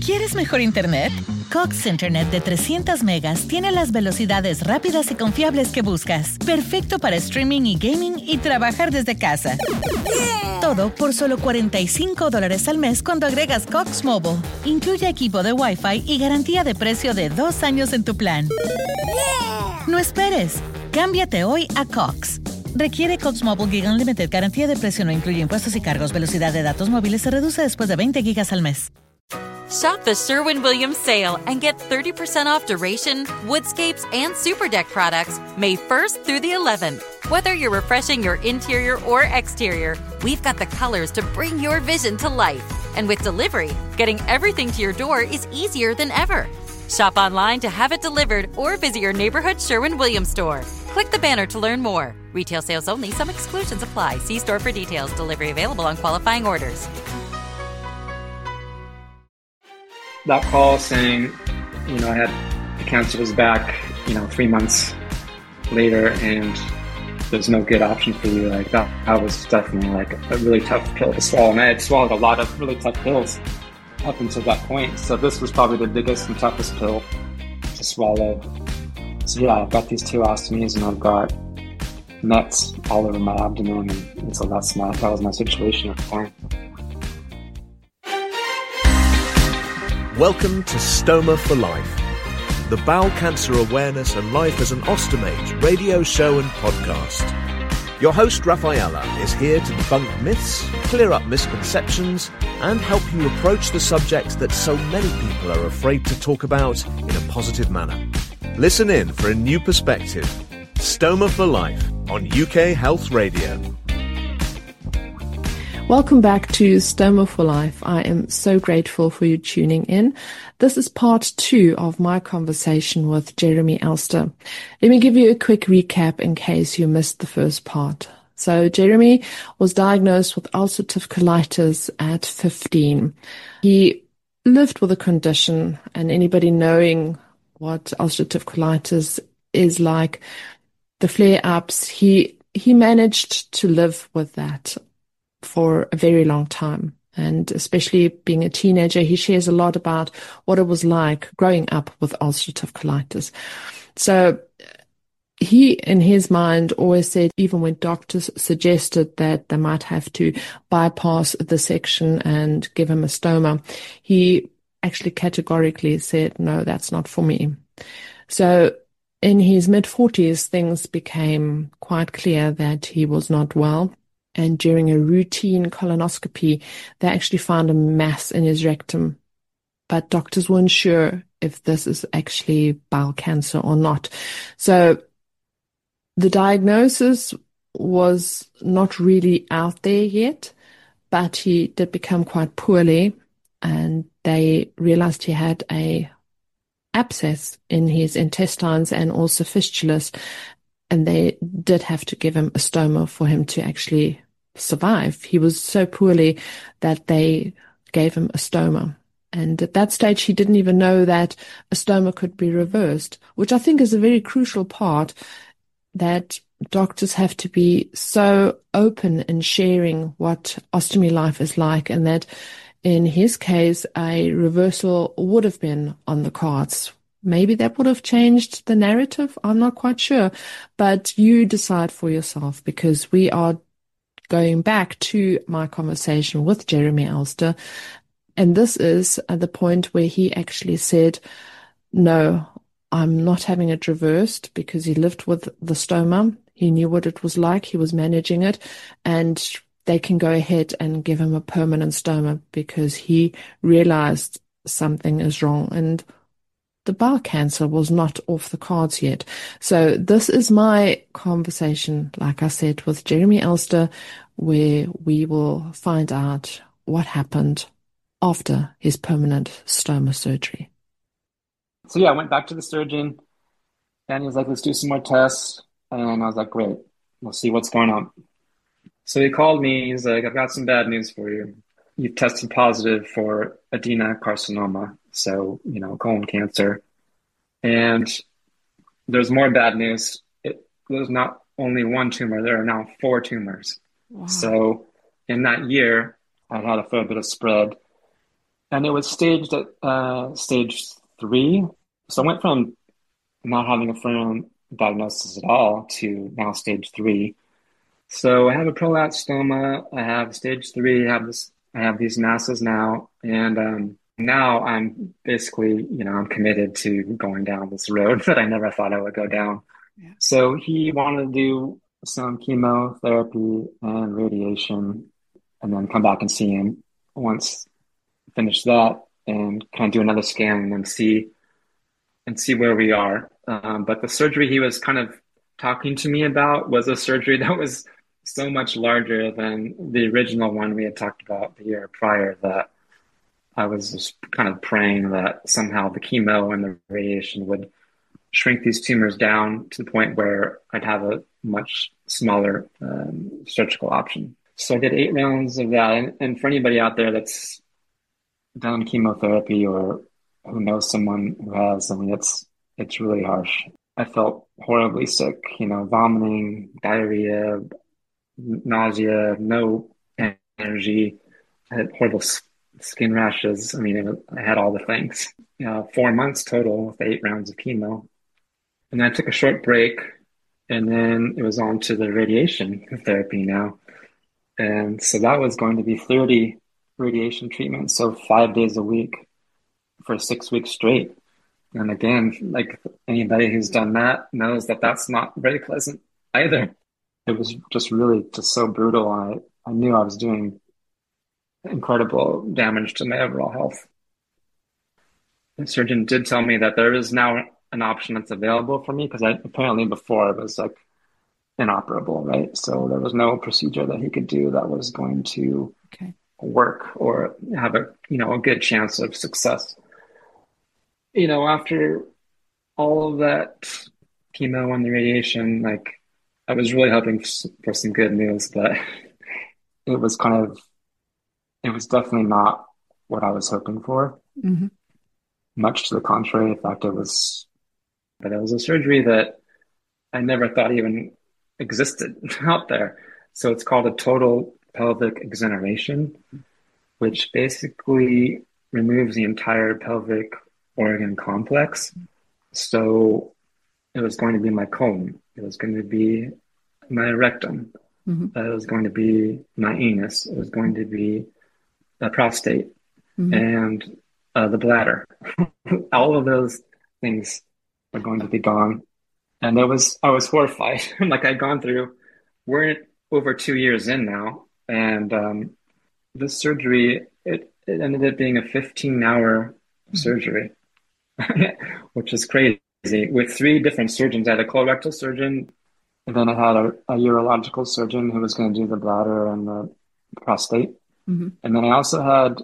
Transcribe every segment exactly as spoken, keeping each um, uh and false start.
¿Quieres mejor internet? Cox Internet de trescientos megas tiene las velocidades rápidas y confiables que buscas. Perfecto para streaming y gaming y trabajar desde casa. Yeah. Todo por solo cuarenta y cinco dólares al mes cuando agregas Cox Mobile. Incluye equipo de Wi-Fi y garantía de precio de dos años en tu plan. Yeah. No esperes. Cámbiate hoy a Cox. Requiere Cox Mobile Gig Unlimited. Garantía de precio no incluye impuestos y cargos. Velocidad de datos móviles se reduce después de veinte gigas al mes. Shop the Sherwin-Williams sale and get thirty percent off Duration, Woodscapes, and Super Deck products May first through the eleventh. Whether you're refreshing your interior or exterior, we've got the colors to bring your vision to life. And with delivery, getting everything to your door is easier than ever. Shop online to have it delivered or visit your neighborhood Sherwin-Williams store. Click the banner to learn more. Retail sales only. Some exclusions apply. See store for details. Delivery available on qualifying orders. That call saying, you know, I had the cancer was back, you know, three months later, and there's no good option for you. Like that, that was definitely like a really tough pill to swallow. And I had swallowed a lot of really tough pills up until that point. So this was probably the biggest and toughest pill to swallow. So yeah, I've got these two ostomies, and I've got nets all over my abdomen, and, and so that's my that was my situation at the time. Welcome to Stoma for Life, the bowel cancer awareness and life as an ostomate radio show and podcast. Your host, Rafaela, is here to debunk myths, clear up misconceptions, and help you approach the subject that so many people are afraid to talk about in a positive manner. Listen in for a new perspective. Stoma for Life on U K Health Radio. Welcome back to Stoma for Life. I am so grateful for you tuning in. This is part two of my conversation with Jeremy Elster. Let me give you a quick recap in case you missed the first part. So Jeremy was diagnosed with ulcerative colitis at fifteen. He lived with a condition, and anybody knowing what ulcerative colitis is like, the flare-ups, he he managed to live with that for a very long time. And especially being a teenager, he shares a lot about what it was like growing up with ulcerative colitis. So he, in his mind, always said, even when doctors suggested that they might have to bypass the section and give him a stoma, he actually categorically said, no, that's not for me. So in his mid-forties, things became quite clear that he was not well. And during a routine colonoscopy, they actually found a mass in his rectum. But doctors weren't sure if this is actually bowel cancer or not. So the diagnosis was not really out there yet, but he did become quite poorly, and they realized he had a abscess in his intestines and also fistulas, and they did have to give him a stoma for him to actually survive. He was so poorly that they gave him a stoma. And at that stage, he didn't even know that a stoma could be reversed, which I think is a very crucial part, that doctors have to be so open in sharing what ostomy life is like, and that in his case, a reversal would have been on the cards. Maybe that would have changed the narrative. I'm not quite sure, but you decide for yourself, because we are going back to my conversation with Jeremy Elster. And this is at the point where he actually said, no, I'm not having it reversed, because he lived with the stoma. He knew what it was like. He was managing it, and they can go ahead and give him a permanent stoma, because he realized something is wrong. And the bowel cancer was not off the cards yet. So this is my conversation, like I said, with Jeremy Elster, where we will find out what happened after his permanent stoma surgery. So yeah, I went back to the surgeon, and he was like, let's do some more tests. And I was like, great, we'll see what's going on. So he called me. He's like, I've got some bad news for you. You've tested positive for adenocarcinoma, so, you know, colon cancer. And there's more bad news. It, there's not only one tumor, there are now four tumors. Wow. So in that year, I had a fair bit of spread. And it was staged at uh, stage three. So I went from not having a firm diagnosis at all to now stage three. So I have a prolapse stoma. I have stage three. I have this. I have these masses now, and um, now I'm basically, you know, I'm committed to going down this road that I never thought I would go down. Yeah. So he wanted to do some chemotherapy and radiation, and then come back and see him once finish that, and kind of do another scan and then see and see where we are. Um, but the surgery he was kind of talking to me about was a surgery that was so much larger than the original one we had talked about the year prior, that I was just kind of praying that somehow the chemo and the radiation would shrink these tumors down to the point where I'd have a much smaller um, surgical option. So I did eight rounds of that. And, and for anybody out there that's done chemotherapy or who knows someone who has, I mean, it's it's really harsh. I felt horribly sick, you know, vomiting, diarrhea, nausea, no energy. I had horrible skin rashes. I mean, it, I had all the things. You know, four months total with eight rounds of chemo. And then I took a short break, and then it was on to the radiation therapy now. And so that was going to be thirty radiation treatments, so five days a week for six weeks straight. And again, like anybody who's done that knows that that's not very pleasant either. It was just really just so brutal. I, I knew I was doing incredible damage to my overall health. The surgeon did tell me that there is now an option that's available for me, because I apparently before it was like inoperable, right? So there was no procedure that he could do that was going to okay. work or have a, you know, a good chance of success. You know, after all of that chemo and the radiation, like I was really hoping for some good news, but it was kind of, it was definitely not what I was hoping for. Mm-hmm. Much to the contrary. In fact, it was, but it was a surgery that I never thought even existed out there. So it's called a total pelvic exoneration, which basically removes the entire pelvic organ complex. So it was going to be my colon. It was going to be my rectum. Mm-hmm. It was going to be my anus. It was going to be the prostate mm-hmm. and uh, the bladder. All of those things are going to be gone. And it was, I was horrified. Like I'd gone through, we're over two years in now. And um, this surgery, it, it ended up being a fifteen hour mm-hmm. surgery, which is crazy. With three different surgeons. I had a colorectal surgeon, and then I had a, a urological surgeon who was going to do the bladder and the prostate. Mm-hmm. And then I also had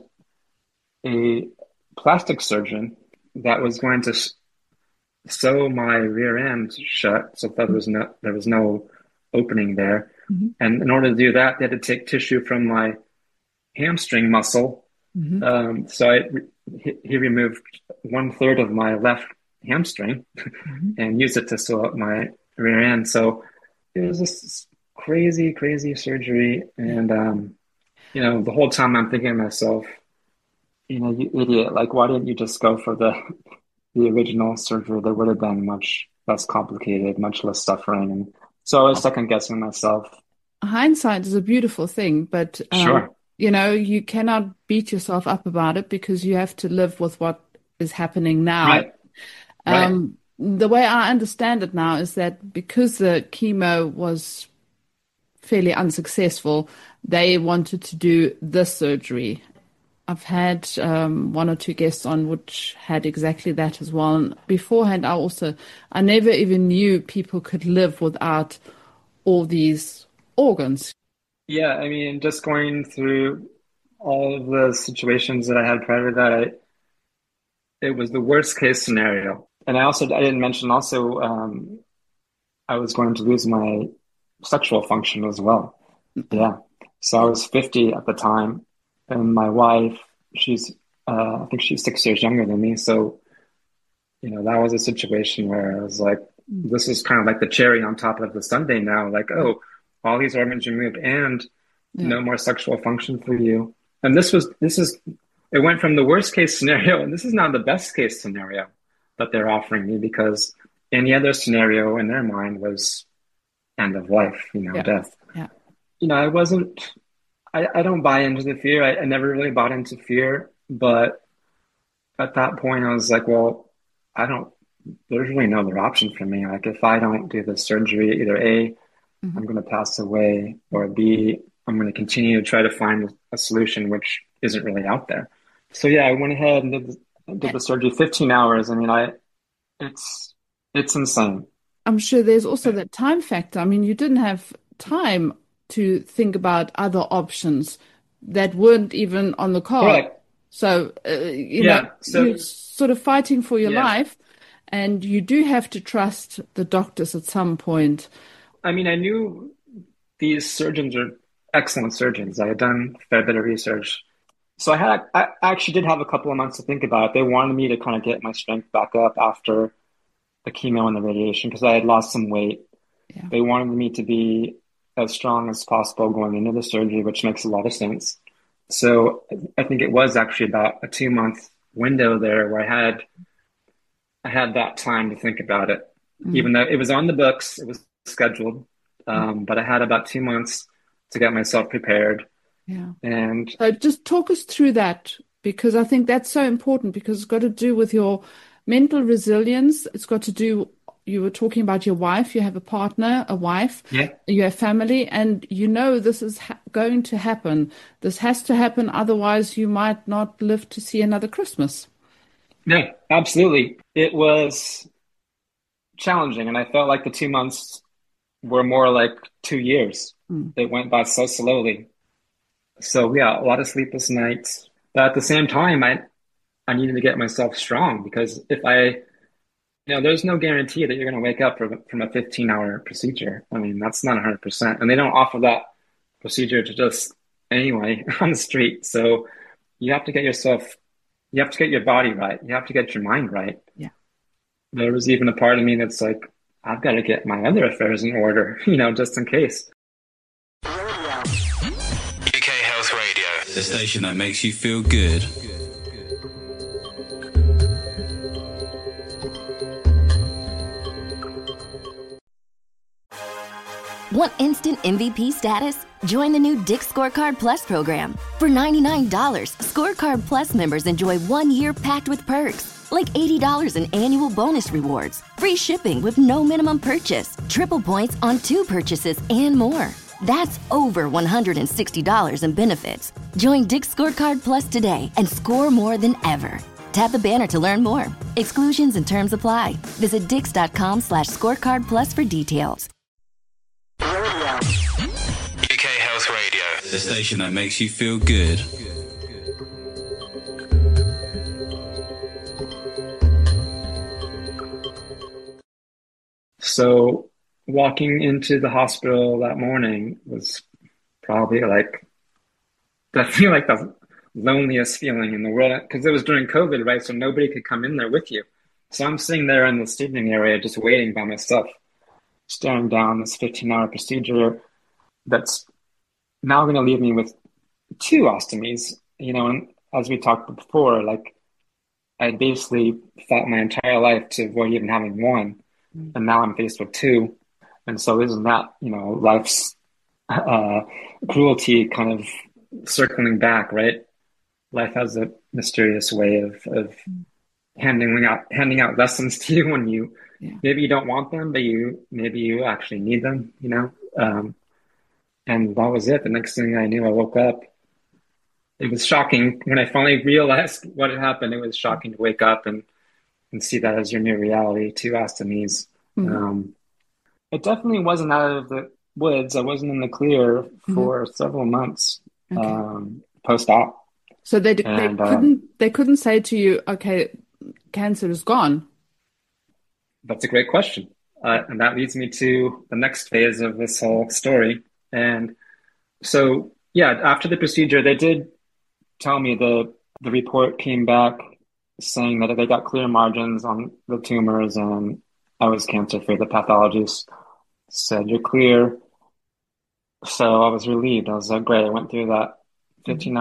a plastic surgeon that was going to sh- sew my rear end shut, so that there was no there was no opening there. Mm-hmm. And in order to do that, they had to take tissue from my hamstring muscle. Mm-hmm. Um, so I, he, he removed one third of my left hamstring mm-hmm. and used it to sew up my rear end. So it was this crazy, crazy surgery. And, um, you know, the whole time I'm thinking to myself, you know, you idiot, like, why didn't you just go for the, the original surgery? That would have been much less complicated, much less suffering. And so I was second guessing myself. Hindsight is a beautiful thing, but, um, sure. you know, you cannot beat yourself up about it because you have to live with what is happening now. Right. Um, right. The way I understand it now is that because the chemo was fairly unsuccessful, they wanted to do this surgery. I've had um, one or two guests on which had exactly that as well. And beforehand, I also, I never even knew people could live without all these organs. Yeah, I mean, just going through all of the situations that I had prior to that, I, it was the worst case scenario. And I also, I didn't mention also, um, I was going to lose my sexual function as well. Yeah. So I was fifty at the time, and my wife, she's, uh, I think she's six years younger than me. So, you know, that was a situation where I was like, this is kind of like the cherry on top of the sundae now. Like, oh, all these organs removed and yeah. no more sexual function for you. And this was, this is it went from the worst case scenario, and this is now the best case scenario that they're offering me, because any other scenario in their mind was end of life, you know, Yeah. death. Yeah. You know, I wasn't, I, I don't buy into the fear. I, I never really bought into fear, but at that point I was like, well, I don't, there's really no other option for me. Like, if I don't do the surgery, either A, Mm-hmm. I'm going to pass away, or B, I'm going to continue to try to find a solution which isn't really out there. So yeah, I went ahead and did the, did the surgery. fifteen hours. I mean, I, it's, it's insane. I'm sure there's also that time factor. I mean, you didn't have time to think about other options that weren't even on the card. Right. So, uh, you Yeah, know, so- you're sort of fighting for your Yeah. life, and you do have to trust the doctors at some point. I mean, I knew these surgeons are excellent surgeons. I had done a fair bit of research. So I had, I actually did have a couple of months to think about it. They wanted me to kind of get my strength back up after the chemo and the radiation, because I had lost some weight. Yeah. They wanted me to be as strong as possible going into the surgery, which makes a lot of sense. So I think it was actually about a two month window there where I had, I had that time to think about it, Mm. even though it was on the books, it was scheduled. Um, but I had about two months to get myself prepared. Yeah. And So just talk us through that, because I think that's so important, because it's got to do with your mental resilience. It's got to do, you were talking about your wife, you have a partner, a wife, yeah, you have family, and you know this is ha- going to happen. This has to happen, otherwise you might not live to see another Christmas. yeah, absolutely. It was challenging, and I felt like the two months were more like two years. Mm. It went by so slowly. So yeah, a lot of sleepless nights. But at the same time, I I needed to get myself strong, because if I, you know, there's no guarantee that you're going to wake up from, from a fifteen hour procedure. I mean, that's not one hundred percent. And they don't offer that procedure to just anyway on the street. So you have to get yourself, you have to get your body right. You have to get your mind right. Yeah. There was even a part of me that's like, I've got to get my other affairs in order, you know, just in case. U K Health Radio, the station that makes you feel good. Want instant M V P status? Join the new Dick's Scorecard Plus program. For ninety-nine dollars, Scorecard Plus members enjoy one year packed with perks, like eighty dollars in annual bonus rewards, free shipping with no minimum purchase, triple points on two purchases, and more. That's over one hundred sixty dollars in benefits. Join Dick's Scorecard Plus today and score more than ever. Tap the banner to learn more. Exclusions and terms apply. Visit dix.com slash scorecard plus for details. U K Health Radio, the station that makes you feel good. So walking into the hospital that morning was probably like, definitely like the loneliest feeling in the world, because it was during COVID, right? So nobody could come in there with you. So I'm sitting there in the staging area just waiting by myself, staring down this fifteen hour procedure that's now going to leave me with two ostomies, you know, and as we talked before, like I basically fought my entire life to avoid even having one. And now I'm faced with two. And so isn't that, you know, life's uh, cruelty kind of circling back, right? Life has a mysterious way of, of handing out handing out lessons to you when you, Yeah. maybe you don't want them, but you maybe you actually need them, you know? Um, and that was it. The next thing I knew, I woke up. It was shocking. When I finally realized what had happened, it was shocking to wake up and and see that as your new reality, two ostomies. Mhm. Um, it definitely wasn't out of the woods. I wasn't in the clear for several months Okay. um, post-op. So they, they And, uh, couldn't they couldn't say to you, okay, cancer is gone. That's a great question. Uh, and that leads me to the next phase of this whole story. And so, yeah, after the procedure, they did tell me the, the report came back saying that they got clear margins on the tumors and I was cancer-free. The pathologist said, you're clear. So I was relieved. I was like, great. I went through that fifteen hour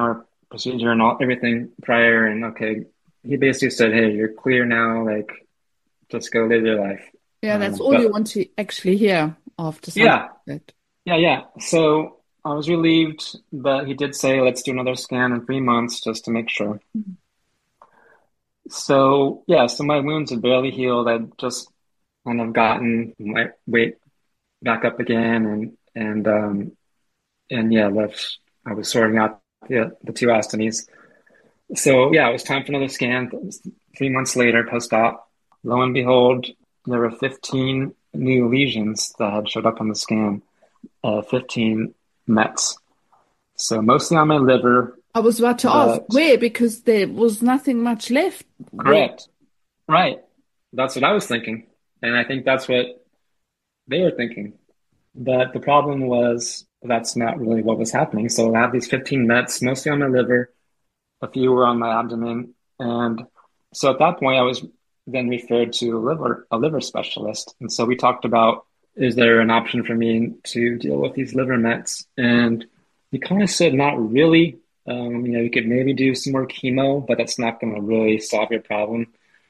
procedure and all everything prior. And okay, he basically said, "Hey, you're clear now. Like, just go live your life." Yeah, that's Um, all but, you want to actually hear after something yeah, like that. yeah, yeah. So I was relieved, but he did say, "Let's do another scan in three months just to make sure." Mm-hmm. So yeah, so my wounds had barely healed. I'd just kind of gotten my weight back up again, and and um, and yeah, left. I was sorting out the the two ostomies. So yeah, it was time for another scan. Three months later, post-op, lo and behold, there were fifteen new lesions that had showed up on the scan. Uh, fifteen Mets. So mostly on my liver. I was about to ask but... where, because there was nothing much left. Correct. Where... Right. That's what I was thinking. And I think that's what they were thinking. But the problem was that's not really what was happening. So I have these fifteen Mets, mostly on my liver. A few were on my abdomen. And so at that point, I was then referred to a liver, a liver specialist. And so we talked about, is there an option for me to deal with these liver Mets? And he kind of said, not really. Um, you know, you could maybe do some more chemo, but that's not going to really solve your problem.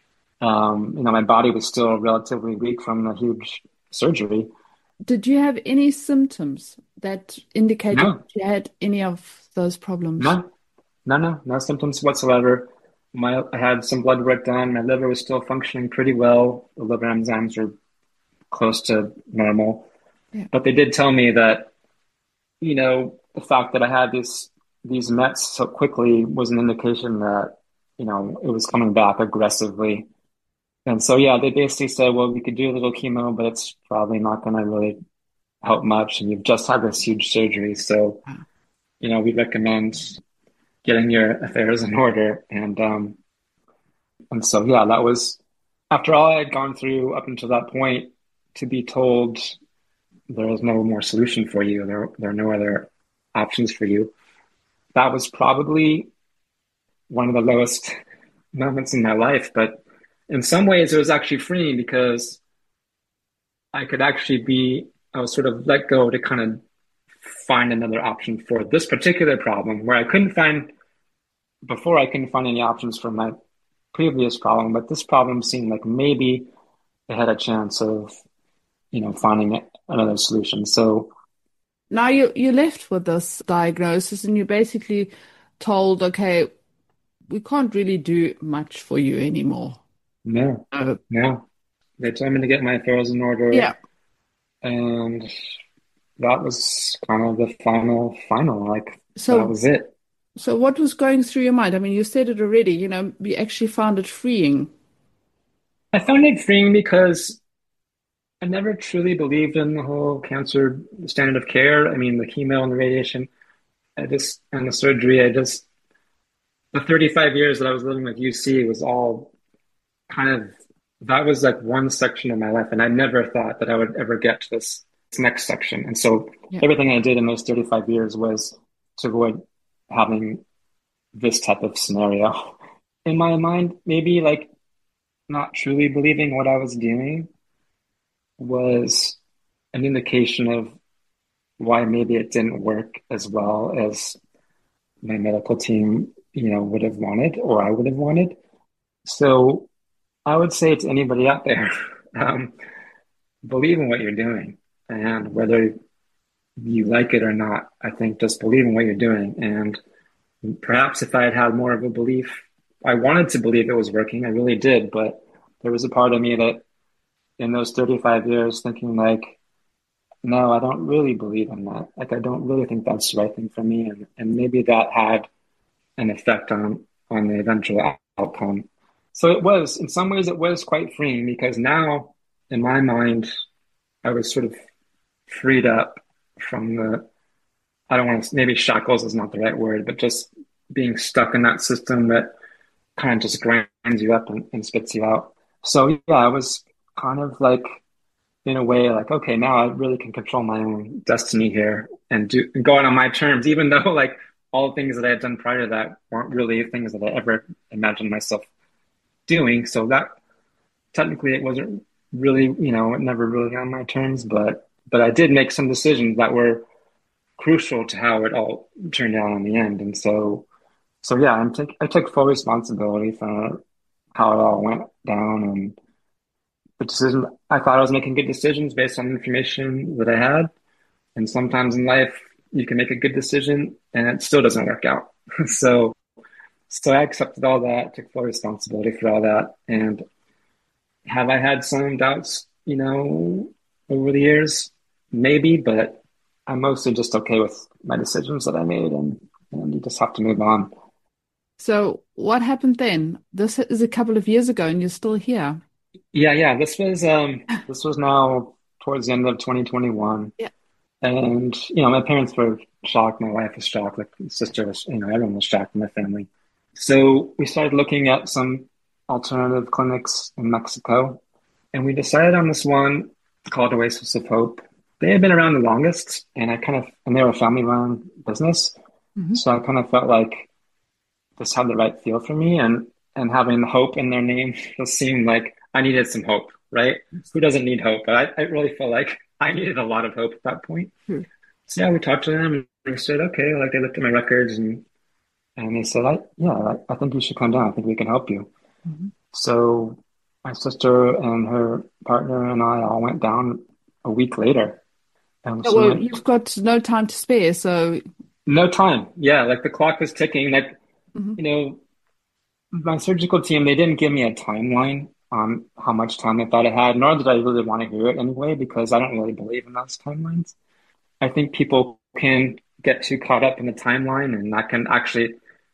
Um, you know, my body was still relatively weak from the huge surgery. Did you have any symptoms that indicated No. that you had any of those problems? No, no, no, no symptoms whatsoever. My, I had some blood work done. My liver was still functioning pretty well. The liver enzymes were close to normal. Yeah. But they did tell me that, you know, the fact that I had these these Mets so quickly was an indication that, you know, it was coming back aggressively. And so, yeah, they basically said, well, we could do a little chemo, but it's probably not going to really help much. And you've just had this huge surgery. So, you know, we recommend getting your affairs in order. And, um, and so, yeah, that was, after all I had gone through up until that point, to be told there is no more solution for you, there, there are no other options for you. That was probably one of the lowest moments in my life. But in some ways, it was actually freeing because I could actually be, I was sort of let go to kind of find another option for this particular problem where I couldn't find, before I couldn't find any options for my previous problem, but this problem seemed like maybe they had a chance of, you know, finding another solution. So now you, you're left with this diagnosis and you're basically told, okay, we can't really do much for you anymore. No, uh, no. They told me to get my affairs in order. Yeah. And that was kind of the final, final, like, so, that was it. So what was going through your mind? I mean, you said it already, you know, you actually found it freeing. I found it freeing because I never truly believed in the whole cancer standard of care. I mean, the chemo and the radiation, I just, and the surgery, I just, the thirty-five years that I was living with U C was all kind of, that was like one section of my life. And I never thought that I would ever get to this, this next section. And so yeah. everything I did in those thirty-five years was to avoid having this type of scenario. In my mind, maybe like not truly believing what I was doing was an indication of why maybe it didn't work as well as my medical team, you know, would have wanted or I would have wanted. So I would say to anybody out there, um, believe in what you're doing, and whether you like it or not, I think just believe in what you're doing. And perhaps if I had had more of a belief, I wanted to believe it was working. I really did. But there was a part of me that in those thirty-five years thinking like, no, I don't really believe in that. Like, I don't really think that's the right thing for me. And, and maybe that had an effect on, on the eventual outcome. So it was, in some ways, it was quite freeing because now, in my mind, I was sort of freed up from the, I don't want to, maybe shackles is not the right word, but just being stuck in that system that kind of just grinds you up and, and spits you out. So yeah, I was kind of like, in a way, like, okay, now I really can control my own destiny here and do and go out on my terms, even though like all the things that I had done prior to that weren't really things that I ever imagined myself doing. So that technically it wasn't really, you know, never really on my terms, but but I did make some decisions that were crucial to how it all turned out in the end. And so so yeah, I'm take, I took full responsibility for how it all went down and the decision. I thought I was making good decisions based on the information that I had. And sometimes in life, you can make a good decision and it still doesn't work out. so, so I accepted all that, took full responsibility for all that. And have I had some doubts, you know, over the years? Maybe, but I'm mostly just okay with my decisions that I made, and, and you just have to move on. So what happened then? This is a couple of years ago and you're still here. Yeah, yeah. This was um this was now towards the end of twenty twenty-one. Yeah. And you know, my parents were shocked, my wife was shocked, like my sister was, you know, everyone was shocked in my family. So we started looking at some alternative clinics in Mexico, and we decided on this one called Oasis of Hope. They had been around the longest, and I kind of and they were a family-run business. Mm-hmm. So I kind of felt like this had the right feel for me, and and having hope in their name just seemed like I needed some hope, right? Who doesn't need hope? But I, I really felt like I needed a lot of hope at that point. Hmm. So yeah, we talked to them and they said, okay, like they looked at my records and and they said, I yeah, I, I think you should come down. I think we can help you. Mm-hmm. So my sister and her partner and I all went down a week later. And Oh, so well, went, you've got no time to spare, so no time. Yeah, like the clock was ticking. Like, mm-hmm. you know, my surgical team, they didn't give me a timeline on how much time they thought I had, nor did I really want to hear it anyway, because I don't really believe in those timelines. I think people can get too caught up in the timeline and that can actually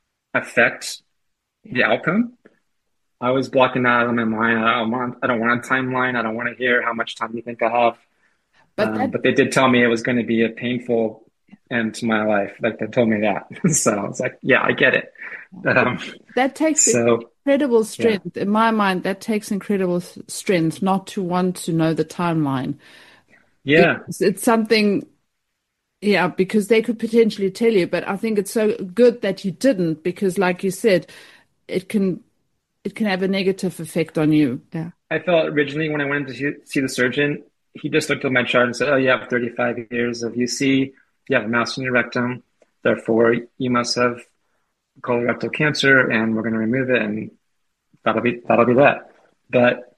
affect the outcome. I was blocking that out of my mind. I don't want, I don't want a timeline. I don't want to hear how much time you think I have. But, um, that, but they did tell me it was going to be a painful end to my life. Like they told me that. So I was like, yeah, I get it. Um, that takes so, incredible strength. Yeah. In my mind, that takes incredible strength not to want to know the timeline. Yeah. It's, it's something, yeah, because they could potentially tell you, but I think it's so good that you didn't, because like you said, it can it can have a negative effect on you. Yeah. I felt originally when I went to see, see the surgeon, he just looked at my chart and said, oh, you have thirty-five years of U C, you have a mass in your rectum, therefore you must have colorectal cancer and we're going to remove it and that'll be that'll be that. But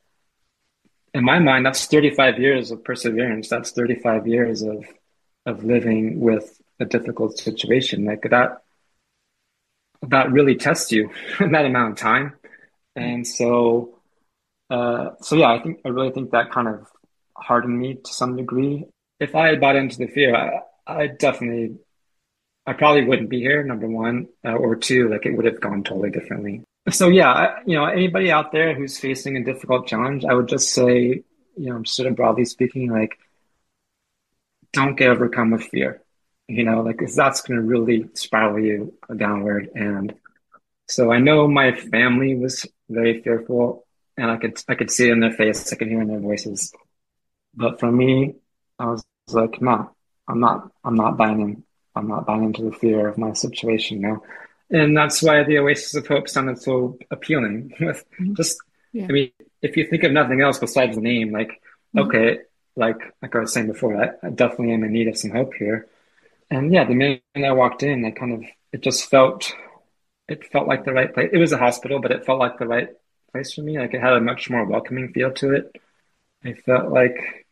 in my mind, that's thirty-five years of perseverance. That's thirty-five years of of living with a difficult situation. Like that that really tests you in that amount of time. And so uh so yeah, I think I really think that kind of hardened me to some degree. If I had bought into the fear, I, I definitely I probably wouldn't be here, number one, uh, or two, like it would have gone totally differently. So yeah, I, you know, anybody out there who's facing a difficult challenge, I would just say, you know, sort of broadly speaking, like, don't get overcome with fear, you know, like, 'cause that's going to really spiral you downward. And so I know my family was very fearful, and I could I could see it in their face, I could hear in their voices. But for me, I was like, no, I'm not, I'm not buying in. I'm not buying into the fear of my situation now. And that's why the Oasis of Hope sounded so appealing. With just, yeah. I mean, if you think of nothing else besides the name, like, mm-hmm. okay, like like I was saying before, I, I definitely am in need of some hope here. And yeah, the minute I walked in, I kind of, it just felt, it felt like the right place. It was a hospital, but it felt like the right place for me. Like it had a much more welcoming feel to it. I felt like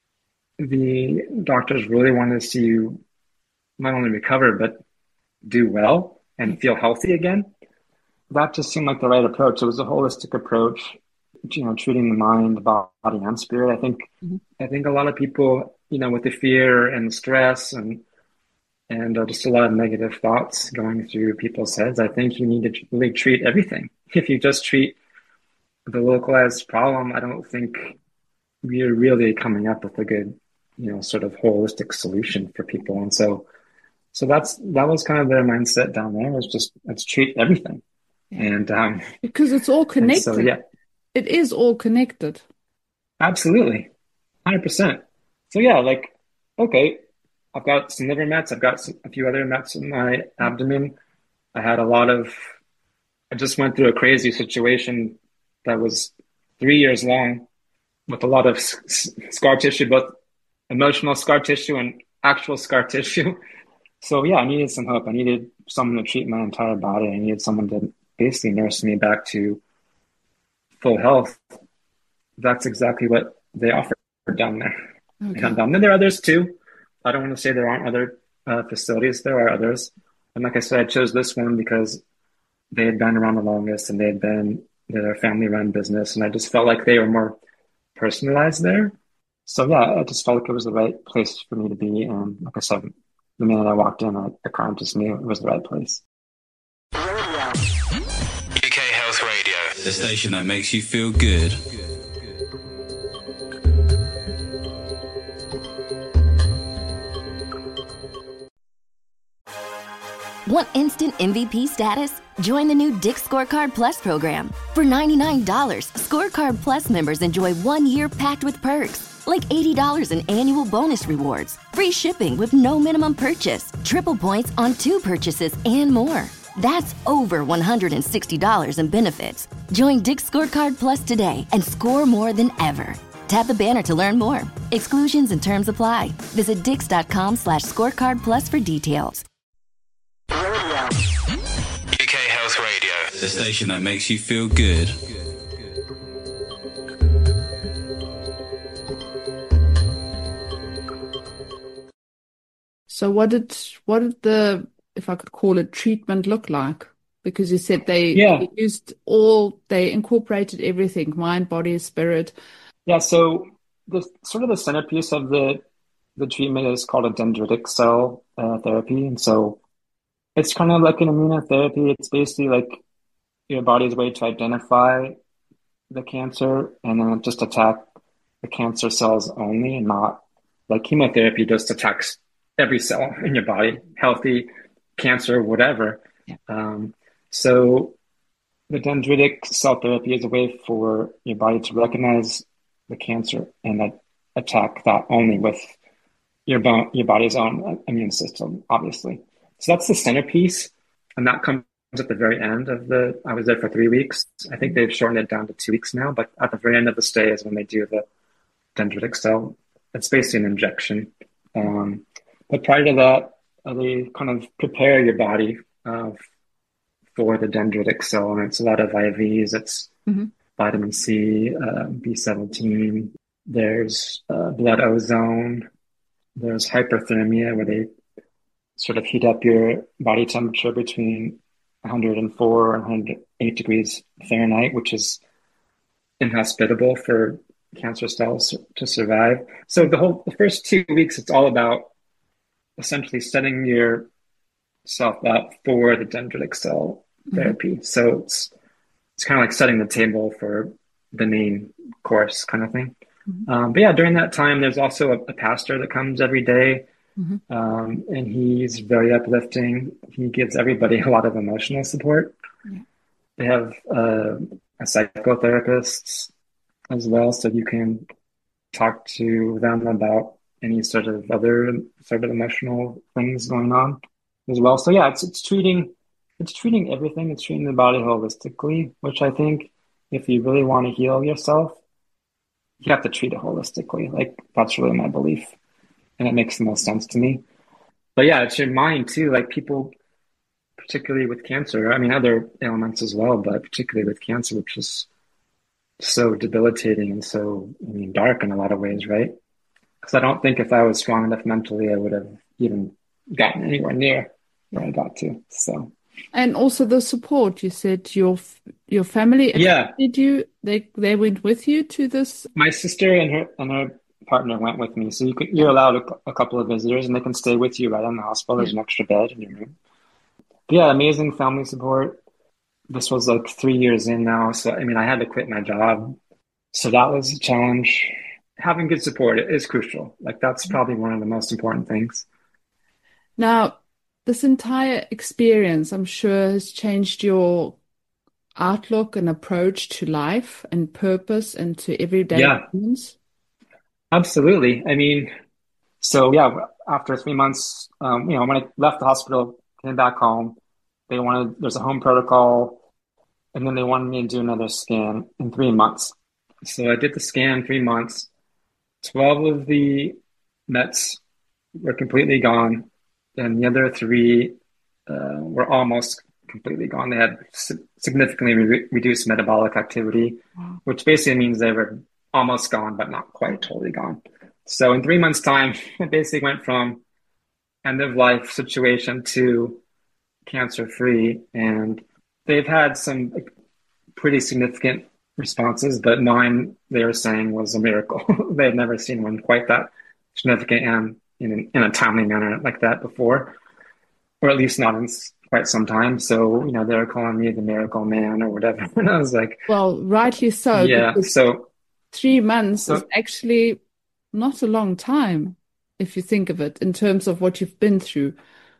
the doctors really wanted to see you not only recover, but do well and feel healthy again. That just seemed like the right approach. It was a holistic approach, you know, treating the mind, body, and spirit. I think, mm-hmm. I think a lot of people, you know, with the fear and the stress and and uh, just a lot of negative thoughts going through people's heads, I think you need to really treat everything. If you just treat the localized problem, I don't think we're really coming up with a good, you know, sort of holistic solution for people. And so, so that's, that was kind of their mindset down there, was just, let's treat everything. Yeah. And, um, because it's all connected. So, yeah, it is all connected. Absolutely. one hundred percent. So yeah, like, okay, I've got some liver mets. I've got some, a few other mets in my abdomen. I had a lot of, I just went through a crazy situation that was three years long with a lot of s- scar tissue, both emotional scar tissue and actual scar tissue. So yeah, I needed some hope. I needed someone to treat my entire body. I needed someone to basically nurse me back to full health. That's exactly what they offered down there. Okay. And um, then there are others too. I don't want to say there aren't other uh, facilities. There are others. And like I said, I chose this one because they had been around the longest and they had been their family-run business. And I just felt like they were more personalized there. So yeah, I just felt like it was the right place for me to be. And like I said, the minute I walked in, I, I kind of just knew it was the right place. U K Health Radio, the station that makes you feel good. Want instant M V P status? Join the new Dick's Scorecard Plus program. For ninety-nine dollars, Scorecard Plus members enjoy one year packed with perks, like eighty dollars in annual bonus rewards, free shipping with no minimum purchase, triple points on two purchases, and more. That's over one hundred sixty dollars in benefits. Join Dick's Scorecard Plus today and score more than ever. Tap the banner to learn more. Exclusions and terms apply. Visit dix.com slash scorecard plus for details. U K Health Radio, the station that makes you feel good. So what did what did the, if I could call it, treatment look like? Because you said they, yeah. they used all, they incorporated everything, mind, body, spirit. Yeah, so the sort of the centerpiece of the the treatment is called a dendritic cell uh, therapy. And so it's kind of like an immunotherapy. It's basically like your body's way to identify the cancer and then just attack the cancer cells only, and not like chemotherapy just attacks every cell in your body, healthy, cancer, whatever. Yeah. Um, so the dendritic cell therapy is a way for your body to recognize the cancer and uh, attack that only with your bone, your body's own immune system, obviously. So that's the centerpiece, and that comes at the very end of the, I was there for three weeks. I think they've shortened it down to two weeks now, but at the very end of the stay is when they do the dendritic cell. It's basically an injection. Um, but prior to that, uh, they kind of prepare your body uh, for the dendritic cell, and it's a lot of I Vs. It's mm-hmm. vitamin C, uh, B seventeen. There's uh, blood ozone. There's hyperthermia, where they sort of heat up your body temperature between one hundred four and one hundred eight degrees Fahrenheit, which is inhospitable for cancer cells to survive. So the whole the first two weeks, it's all about essentially setting yourself up for the dendritic cell mm-hmm. therapy. So it's it's kind of like setting the table for the main course kind of thing. Mm-hmm. Um, but yeah, during that time, there's also a, a pastor that comes every day. Mm-hmm. Um, and he's very uplifting. He gives everybody a lot of emotional support. Yeah. They have uh, a psychotherapist as well, so you can talk to them about any sort of other sort of emotional things going on as well. So yeah, it's it's treating it's treating everything. It's treating the body holistically, which I think if you really want to heal yourself, you have to treat it holistically. Like that's really my belief. And it makes the most sense to me. But yeah, it's your mind too. Like people, particularly with cancer, I mean, other ailments as well, but particularly with cancer, which is so debilitating and so, I mean, dark in a lot of ways, right? Because I don't think if I was strong enough mentally, I would have even gotten anywhere near where I got to. So. And also the support. You said your your family. Yeah. Did you? They they went with you to this. My sister and her and her. partner went with me, so you could, you're allowed a, a couple of visitors, and they can stay with you right in the hospital. There's an extra bed in your room. But yeah, amazing family support. This was like three years in now, so I mean, I had to quit my job, so that was a challenge. Having good support is crucial. Like that's probably one of the most important things. Now, this entire experience, I'm sure, has changed your outlook and approach to life and purpose and to everyday yeah. things. Absolutely. I mean, so yeah, after three months, um, you know, when I left the hospital, came back home, they wanted, there's a home protocol, and then they wanted me to do another scan in three months. So I did the scan three months. twelve of the mets were completely gone. and the other three uh, were almost completely gone. They had significantly re- reduced metabolic activity, wow. which basically means they were almost gone, but not quite totally gone. So in three months' time, it basically went from end of life situation to cancer free. And they've had some like, pretty significant responses, but mine, they were saying, was a miracle. They had never seen one quite that significant and in, in a timely manner like that before, or at least not in quite some time. So, you know, they were calling me the miracle man or whatever. And I was like, well, rightly so. Yeah. So three months so, is actually not a long time if you think of it in terms of what you've been through.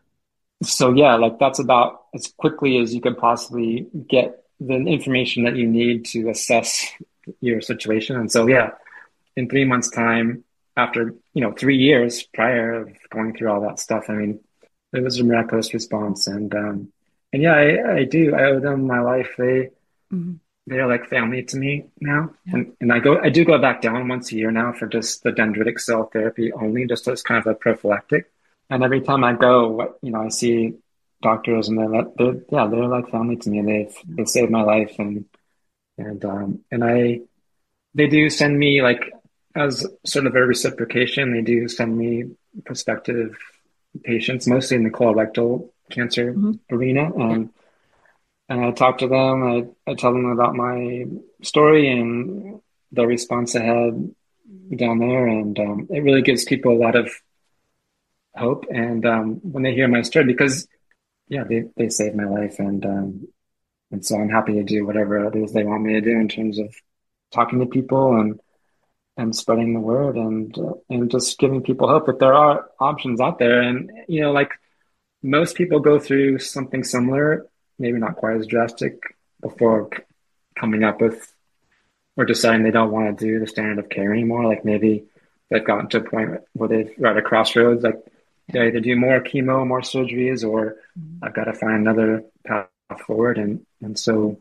So yeah, like that's about as quickly as you could possibly get the information that you need to assess your situation. And so, yeah, in three months time, after, you know, three years prior of going through all that stuff, I mean, it was a miraculous response. And, um, and yeah, I, I do, I owe them my life. They, mm-hmm. they're like family to me now. Yeah. And, and I go, I do go back down once a year now for just the dendritic cell therapy only, just as kind of a prophylactic. And every time I go, you know, I see doctors and they're, they're yeah, they're like family to me, and they've, they saved my life. And, and, um, and I, they do send me like, as sort of a reciprocation, they do send me prospective patients, mostly in the colorectal cancer mm-hmm. arena. And, and I talk to them, I, I tell them about my story and the response I had down there. And, um, it really gives people a lot of hope. And, um, when they hear my story, because yeah, they, they saved my life. And, um, and so I'm happy to do whatever it is they want me to do in terms of talking to people and, and spreading the word and, uh, and just giving people hope that there are options out there. And, you know, like most people go through something similar, maybe not quite as drastic, before c- coming up with or deciding they don't want to do the standard of care anymore. Like maybe they've gotten to a point where they're at a crossroads, like they either do more chemo, more surgeries, or I've got to find another path forward. And, and so,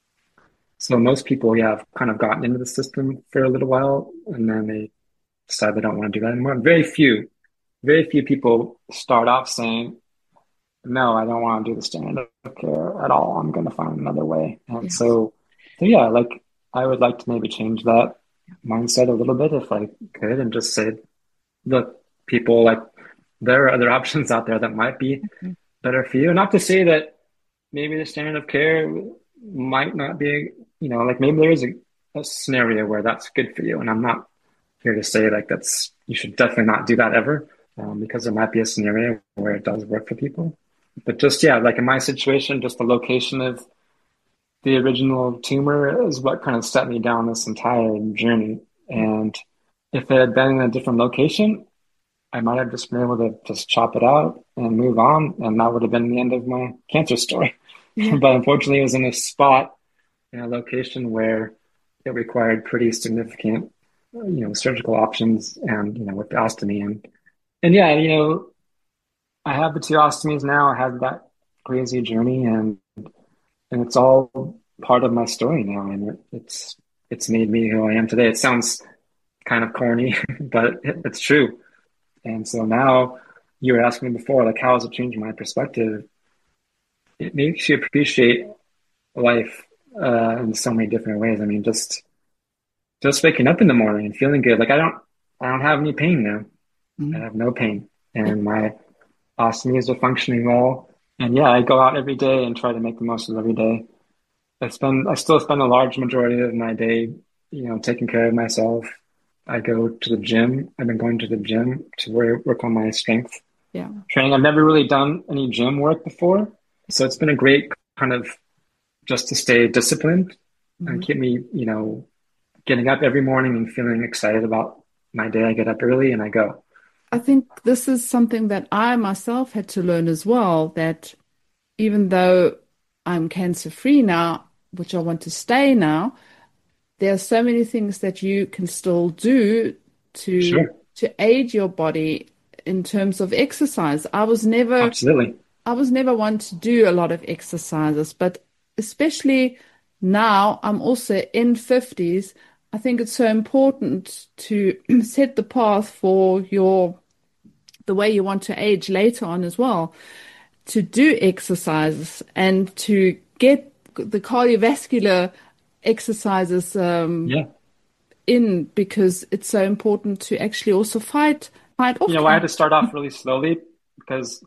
so most people, yeah, have kind of gotten into the system for a little while, and then they decide they don't want to do that anymore. Very few, very few people start off saying, no, I don't want to do the standard of care at all. I'm going to find another way. And yes. so, so, yeah, like I would like to maybe change that mindset a little bit if I could, and just say, look, people, like there are other options out there that might be mm-hmm. better for you. Not to say that maybe the standard of care might not be, you know, like maybe there is a, a scenario where that's good for you. And I'm not here to say like that's, you should definitely not do that ever, um, because there might be a scenario where it does work for people. But just, yeah, like in my situation, just the location of the original tumor is what kind of set me down this entire journey. And if it had been in a different location, I might have just been able to just chop it out and move on. And that would have been the end of my cancer story. Yeah. But unfortunately, it was in a spot, in a location where it required pretty significant, you know, surgical options and, you know, with the ostomy. And, and yeah, you know, I have the two ostomies now. I had that crazy journey, and and it's all part of my story now. And it, it's it's made me who I am today. It sounds kind of corny, but it, it's true. And so now, you were asking me before, like, how has it changed my perspective? It makes you appreciate life uh, in so many different ways. I mean, just just waking up in the morning and feeling good. Like I don't I don't have any pain now. Mm-hmm. I have no pain, and my ostomies are functioning well. And yeah, I go out every day and try to make the most of every day. I spend I still spend a large majority of my day, you know, taking care of myself. I go to the gym. I've been going to the gym to work on my strength yeah. training. I've never really done any gym work before. So it's been a great kind of just to stay disciplined mm-hmm. and keep me, you know, getting up every morning and feeling excited about my day. I get up early and I go. I think this is something that I myself had to learn as well, that even though I'm cancer-free now, which I want to stay now, there are so many things that you can still do to sure. to aid your body in terms of exercise. I was never Absolutely. I was never one to do a lot of exercises, but especially now I'm also in fifties. I think it's so important to set the path for your the way you want to age later on as well, to do exercises and to get the cardiovascular exercises um, yeah. in, because it's so important to actually also fight fight off. You know, I had to start off really slowly because,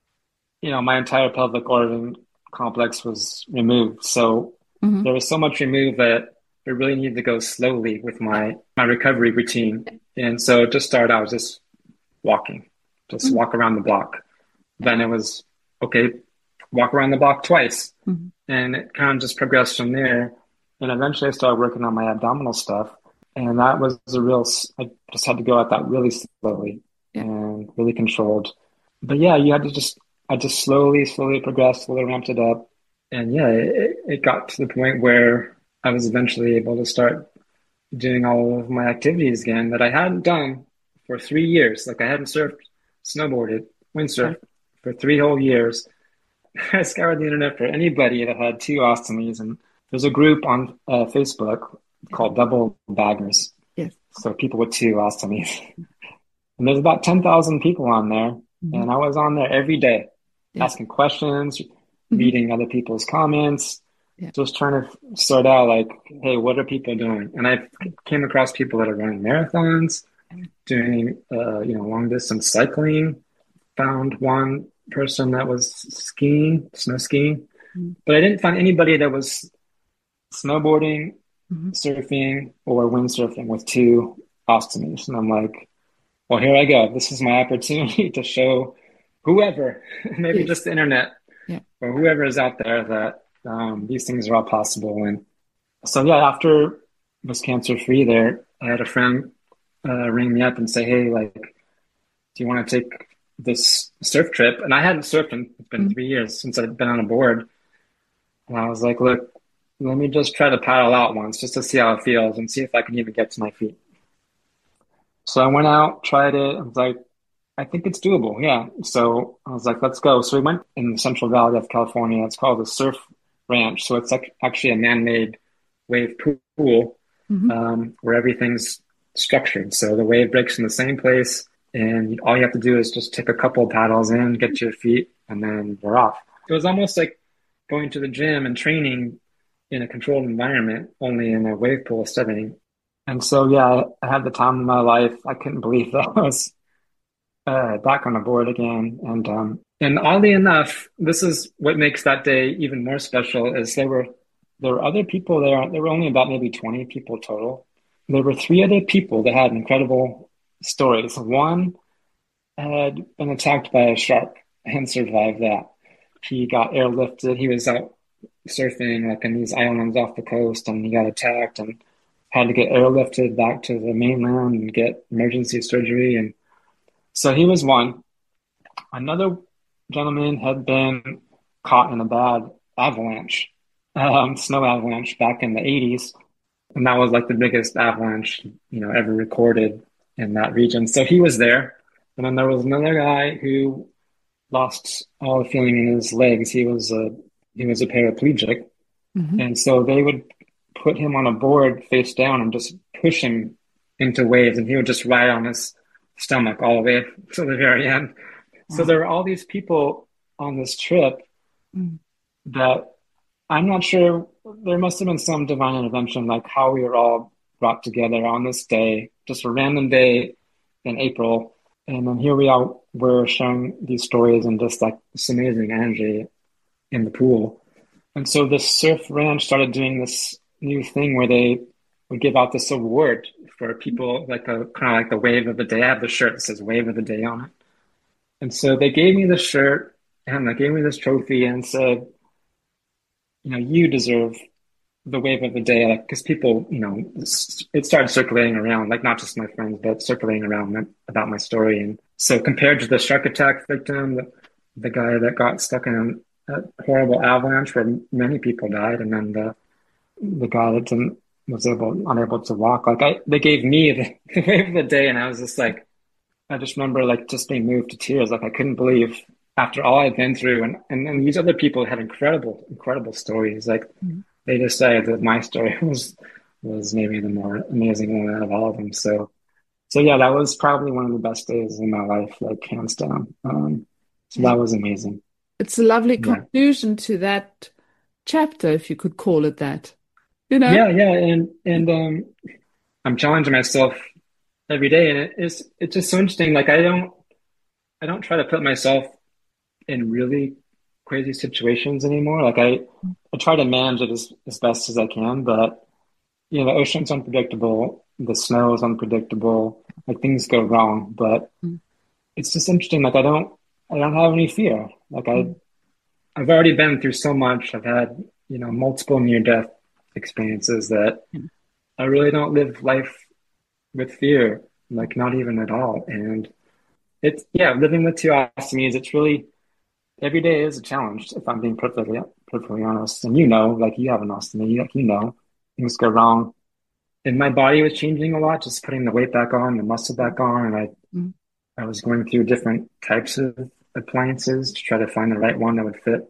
you know, my entire pelvic organ complex was removed. So mm-hmm. there was so much removed that I really needed to go slowly with my, my recovery routine. And so to start, I was just walking, just mm-hmm. walk around the block. Then it was, okay, walk around the block twice. Mm-hmm. And it kind of just progressed from there. And eventually I started working on my abdominal stuff. And that was a real, I just had to go at that really slowly yeah. and really controlled. But yeah, you had to just, I just slowly, slowly progressed, slowly ramped it up. And yeah, it, it got to the point where I was eventually able to start doing all of my activities again that I hadn't done for three years. Like I hadn't surfed, snowboarded, windsurfed for three whole years. I scoured the internet for anybody that had two ostomies. And there's a group on uh, Facebook called Double Baggers. Yes. So people with two ostomies. And there's about ten thousand people on there. Mm-hmm. And I was on there every day, yeah. asking questions, mm-hmm. reading other people's comments, yeah. just trying to sort out like, hey, what are people doing? And I came across people that are running marathons, doing, uh, you know, long distance cycling, found one person that was skiing, snow skiing, mm-hmm. but I didn't find anybody that was snowboarding, mm-hmm. surfing, or windsurfing with two ostomies. And I'm like, well, here I go. This is my opportunity to show whoever, maybe yes. just the internet, yeah. or whoever is out there that um, these things are all possible. And so, yeah, after I was cancer free there, I had a friend uh, ring me up and say, hey, like, do you want to take this surf trip? And I hadn't surfed in, it's been mm-hmm. three years since I'd been on a board. And I was like, look, let me just try to paddle out once just to see how it feels and see if I can even get to my feet. So I went out, tried it. I was like, I think it's doable. Yeah. So I was like, let's go. So we went in the Central Valley of California. It's called the Surf Ranch. So it's like actually a man-made wave pool mm-hmm. um, where everything's structured. So the wave breaks in the same place. And all you have to do is just take a couple of paddles in, get to your feet, and then we're off. It was almost like going to the gym and training in a controlled environment, only in a wave pool setting. And so, yeah, I had the time of my life. I couldn't believe that I was uh, back on the board again. And um, and oddly enough, this is what makes that day even more special is there were there were other people there. There were only about maybe twenty people total. There were three other people that had incredible stories. One had been attacked by a shark and survived that. He got airlifted. He was out surfing like in these islands off the coast, and he got attacked and had to get airlifted back to the mainland and get emergency surgery. And so he was one. Another gentleman had been caught in a bad avalanche, um, snow avalanche back in the eighties. And that was like the biggest avalanche, you know, ever recorded in that region. So he was there. And then there was another guy who lost all the feeling in his legs. He was a, he was a paraplegic. Mm-hmm. And so they would put him on a board face down and just push him into waves, and he would just ride on his stomach all the way to the very end. Wow. So there were all these people on this trip mm. that I'm not sure, there must have been some divine intervention, like how we were all brought together on this day, just a random day in April. And then here we are, we're sharing these stories and just like this amazing energy in the pool. And so the Surf Ranch started doing this new thing where they would give out this award for people, like a kind of like the wave of the day. I have the shirt that says wave of the day on it. And so they gave me the shirt and they gave me this trophy and said, you know, you deserve the wave of the day. Like, because people, you know, it started circulating around, like not just my friends, but circulating around about my story. And so compared to the shark attack victim, the, the guy that got stuck in a horrible avalanche where many people died, and then the the guy that didn't, was able unable to walk, like I, they gave me the, the wave of the day, and I was just like, I just remember like just being moved to tears. Like I couldn't believe after all I'd been through, and and, and these other people had incredible, incredible stories. Like mm-hmm. they decided that my story was was maybe the more amazing one out of all of them. So so yeah, that was probably one of the best days in my life, like hands down. Um, so Yeah. that was amazing. It's a lovely Yeah. conclusion to that chapter, if you could call it that. You know? Yeah, yeah, and and um, I'm challenging myself every day, and it, it's it's just so interesting. Like I don't I don't try to put myself in really crazy situations anymore. Like I I try to manage it as as best as I can, but you know, the ocean's unpredictable, the snow is unpredictable, like things go wrong, but Mm. it's just interesting. Like I don't I don't have any fear. Like I Mm. I've already been through so much. I've had, you know, multiple near death experiences that Mm. I really don't live life with fear, like not even at all. And it's, yeah, living with two ostomies, it's really, every day is a challenge, if I'm being perfectly, perfectly honest. And you know, like you have an ostomy, you, you know, things go wrong. And my body was changing a lot, just putting the weight back on, the muscle back on. And I, Mm. I was going through different types of appliances to try to find the right one that would fit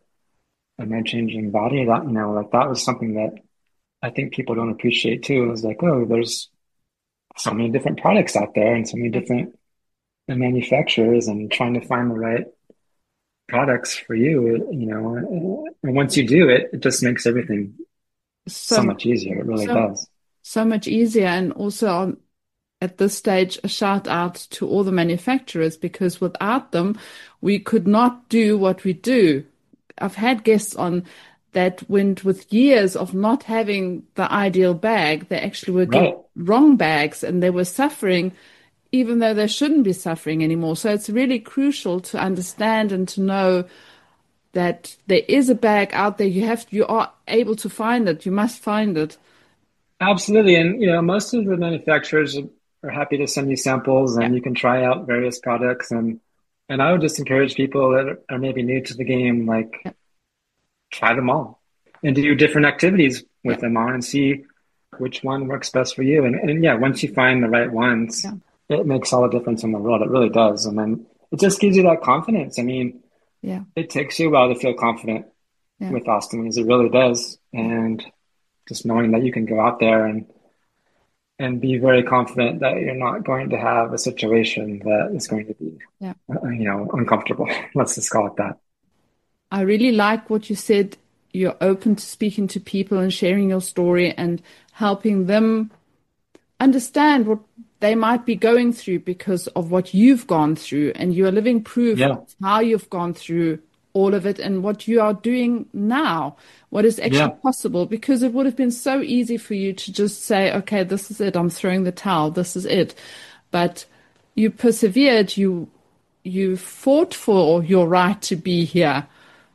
my changing body. That, you know, like that was something that I think people don't appreciate too. Is like, oh, there's so many different products out there and so many different manufacturers, and trying to find the right products for you, you know, and once you do it, it just makes everything So so much, much easier. It really so, does. so much easier. And also on, at this stage, a shout out to all the manufacturers, because without them, we could not do what we do. I've had guests on that went with years of not having the ideal bag. They actually were given Right. wrong bags and they were suffering, even though they shouldn't be suffering anymore. So it's really crucial to understand and to know that there is a bag out there. You have, you are able to find it. You must find it. Absolutely. And, you know, most of the manufacturers are happy to send you samples and Yeah. you can try out various products. And, and I would just encourage people that are maybe new to the game, like Yeah. try them all and do different activities with Yeah. them on and see which one works best for you. And, and yeah, once you find the right ones, Yeah. it makes all the difference in the world. It really does. And then it just gives you that confidence. I mean, Yeah. it takes you a while to feel confident Yeah. with ostomies. It really does. And just knowing that you can go out there and and be very confident that you're not going to have a situation that is going to be, Yeah. uh, you know, uncomfortable. Let's just call it that. I really like what you said. You're open to speaking to people and sharing your story and helping them understand what they might be going through because of what you've gone through. And you are living proof Yeah. of how you've gone through all of it and what you are doing now, what is actually Yeah. possible, because it would have been so easy for you to just say, okay, this is it. I'm throwing the towel. This is it. But you persevered. You, you fought for your right to be here.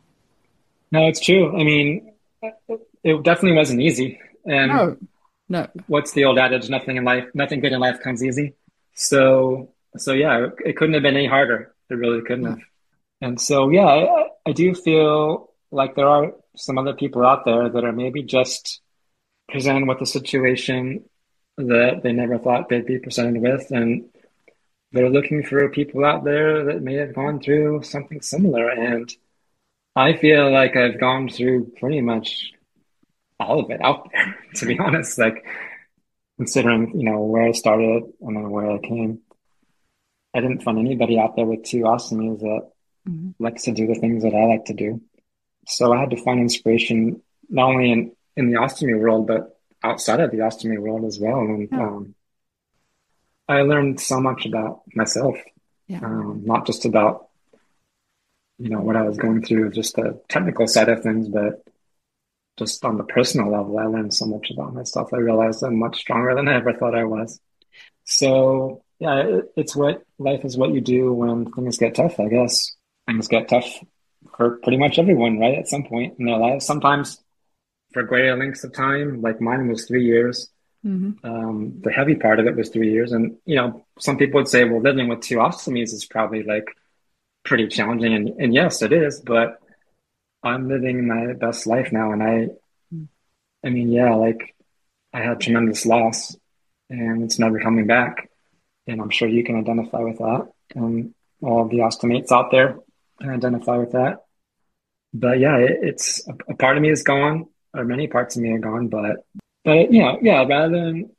No, it's true. I mean, it definitely wasn't easy. And No, no. what's the old adage? Nothing in life, nothing good in life comes easy. So, so yeah, it, it couldn't have been any harder. It really couldn't No. have. And so, yeah, I, I do feel like there are some other people out there that are maybe just presented with a situation that they never thought they'd be presented with. And they're looking for people out there that may have gone through something similar. And I feel like I've gone through pretty much all of it out there, to be honest. Like, considering, you know, where I started and then where I came, I didn't find anybody out there with two ostomies that Mhm. likes to do the things that I like to do. So I had to find inspiration not only in, in the ostomy world, but outside of the ostomy world as well. And Yeah. um, I learned so much about myself, Yeah. um, not just about, you know, what I was going through, just the technical side of things, but just on the personal level, I learned so much about myself. I realized I'm much stronger than I ever thought I was. So yeah, it, it's what life is, what you do when things get tough, I guess. Things get tough for pretty much everyone, right? At some point in their lives, sometimes for greater lengths of time, like mine was three years. Mhm. Um, the heavy part of it was three years. And, you know, some people would say, well, living with two ostomies is probably like pretty challenging. And, and yes, it is, but I'm living my best life now. And I, I mean, yeah, like I had tremendous loss and it's never coming back. And I'm sure you can identify with that. And all of the ostomates out there can identify with that. But yeah, it, it's a, a part of me is gone, or many parts of me are gone. But, but you know, yeah, rather than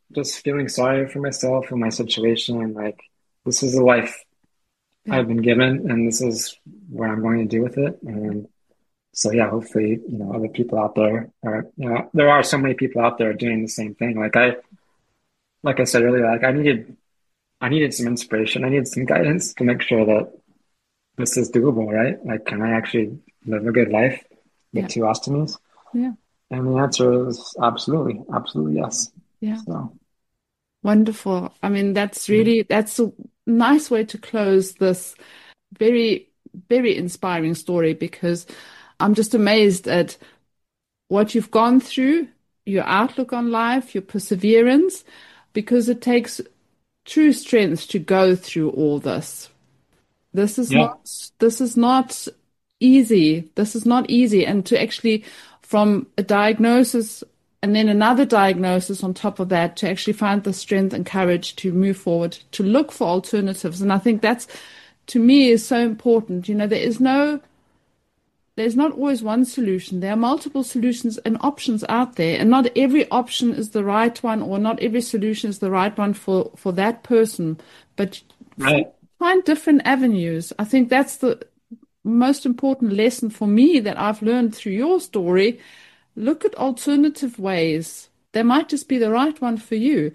just feeling sorry for myself and my situation. And like, this is the life yeah. I've been given, and this is what I'm going to do with it. And so, yeah, hopefully, you know, other people out there are, you know, there are so many people out there doing the same thing. Like I, like I said earlier, like I needed, I needed some inspiration. I needed some guidance to make sure that this is doable, right? Like, can I actually live a good life with yeah. two ostomies? Yeah. And the answer is absolutely, absolutely yes. Yeah. So. Wonderful. I mean, that's really, that's a nice way to close this very, very inspiring story, because I'm just amazed at what you've gone through, your outlook on life, your perseverance, because it takes true strength to go through all this. This is yeah. not, this is not easy. This is not easy. And to actually, from a diagnosis and then another diagnosis on top of that, to actually find the strength and courage to move forward, to look for alternatives. And I think that's, to me, is so important. You know, there is no, there's not always one solution. There are multiple solutions and options out there, and not every option is the right one, or not every solution is the right one for, for that person. But right. find different avenues. I think that's the most important lesson for me that I've learned through your story. Look at alternative ways. They might just be the right one for you.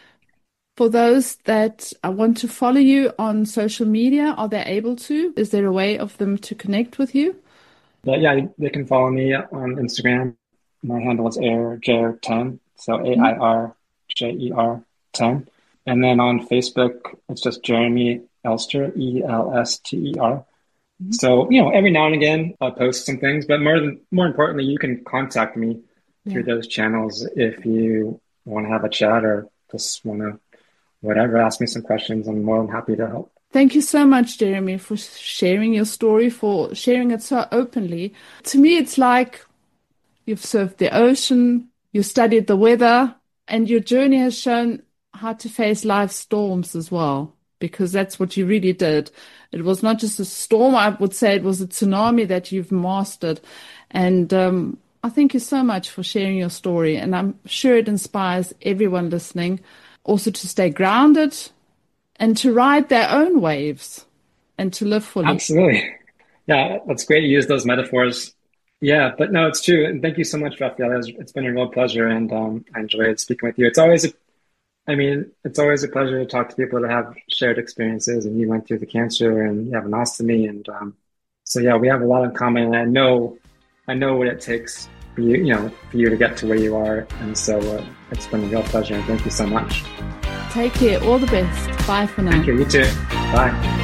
For those that want to follow you on social media, are they able to? Is there a way of them to connect with you? But yeah, they can follow me on Instagram. My handle is air jer ten, so A I R J E R ten. And then on Facebook, it's just Jeremy Elster, E L S T E R. Mm-hmm. So, you know, every now and again, I'll post some things, but more than more importantly, you can contact me yeah. through those channels if you want to have a chat or just want to, whatever, ask me some questions. I'm more than happy to help. Thank you so much, Jeremy, for sharing your story, for sharing it so openly. To me, it's like you've surfed the ocean, you studied the weather, and your journey has shown how to face life's storms as well, because that's what you really did. It was not just a storm, I would say it was a tsunami that you've mastered. And um, I thank you so much for sharing your story. And I'm sure it inspires everyone listening also to stay grounded and to ride their own waves and to live fully. Absolutely. Yeah, that's great. You use those metaphors. Yeah, but no, it's true. And thank you so much, Raphael. It's been a real pleasure, and um, I enjoyed speaking with you. It's always a I mean, it's always a pleasure to talk to people that have shared experiences, and you went through the cancer and you have an ostomy. And um, so, yeah, we have a lot in common. And I know, I know what it takes for you, you know, for you to get to where you are. And so uh, it's been a real pleasure. And thank you so much. Take care. All the best. Bye for now. Thank you. You too. Bye.